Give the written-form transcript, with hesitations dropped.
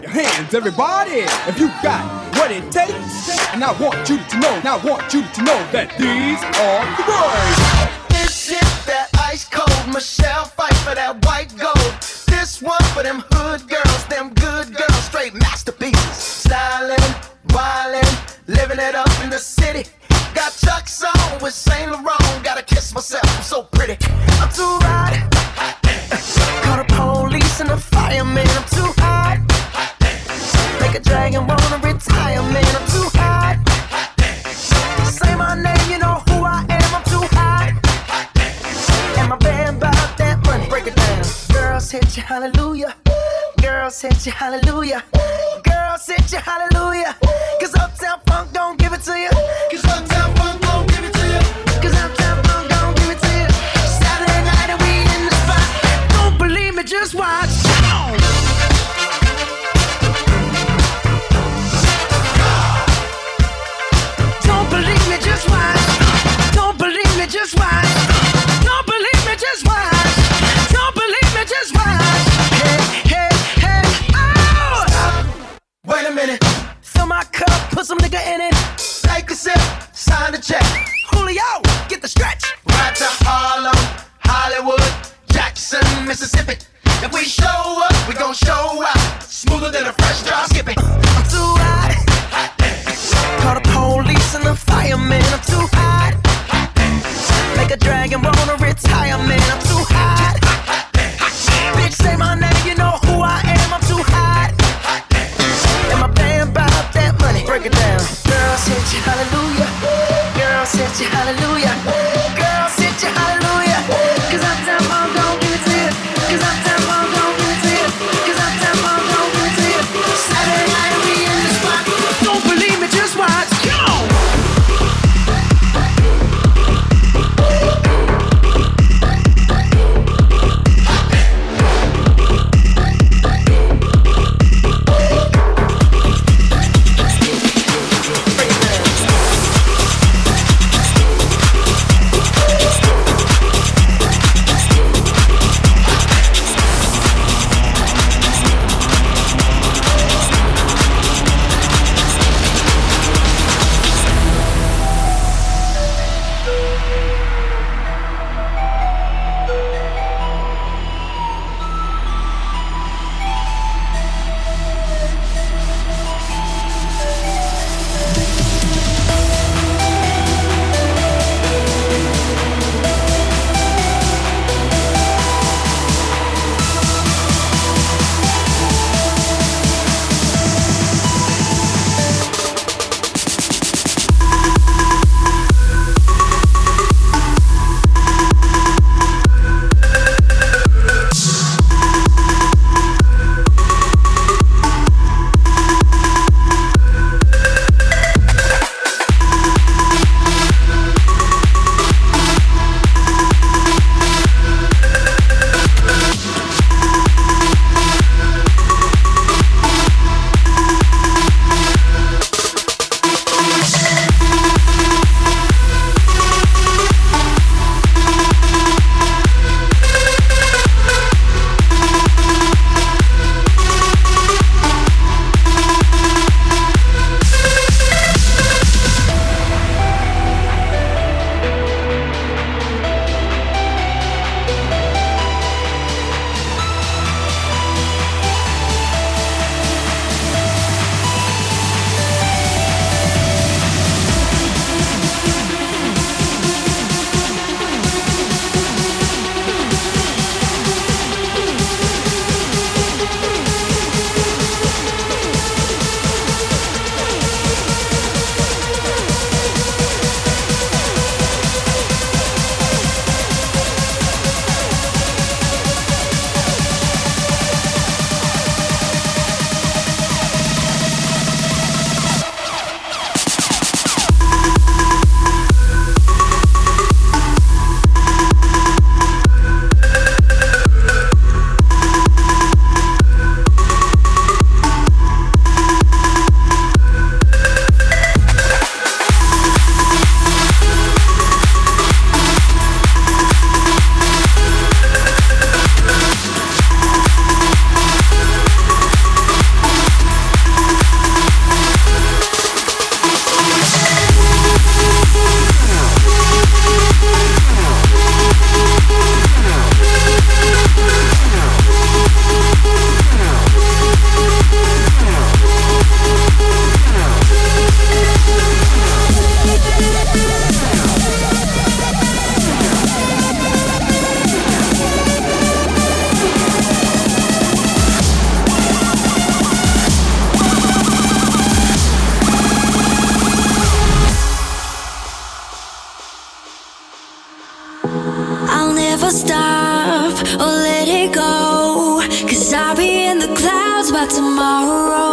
your hands, everybody, if you got what it takes. And I want you to know, that these are the boys. This is that ice cold Michelle fight for that white gold. This one for them hood girls, them good girls, straight masterpieces. Stylin', wildin', living it up in the city. Got Chuck's on with Saint Laurent. Gotta kiss myself, I'm so pretty. I'm too hot. Call the police and the fireman. I'm too hot. Make a dragon wanna retire, man. I'm too hot. Say my name, you know who I am. I'm too hot. And my band bought that money. Break it down. Girls hit you, hallelujah. Girls hit you, hallelujah. Girls hit you, hallelujah. Cause Uptown Funk don't give it to you. Cause Uptown Funk don't give it to you. Cause Uptown Funk don't give it to you. Saturday night and we in the spot. Don't believe me, just watch. Don't believe me, just watch. Don't believe me, just watch. Don't believe me, just watch. Don't believe me, just watch. Hey, hey, hey, oh! Stop. Wait a minute. Fill my cup, put some nigga in it. Take a sip, sign the check. Julio, get the stretch. Right to Harlem, Hollywood, Jackson, Mississippi. If we show up, we gon' show out. Smoother than a fresh drop skipping. I'm too hot. Call the police and the fireman. I'm too hot. Make a dragon wanna retire, man. I'm too hot. Bitch, say my name, you know who I am. I'm too hot. And my band bought that money. Break it down. Girls hit you, hallelujah. Girls hit you, hallelujah. Girls hit you, hallelujah. Cause Uptown Funk don't give it to you. Cause Uptown Funk don't give it to you. Cause Uptown Funk don't give it to you. Saturday night we in the spot. Don't believe me, just watch. Go! tomorrow.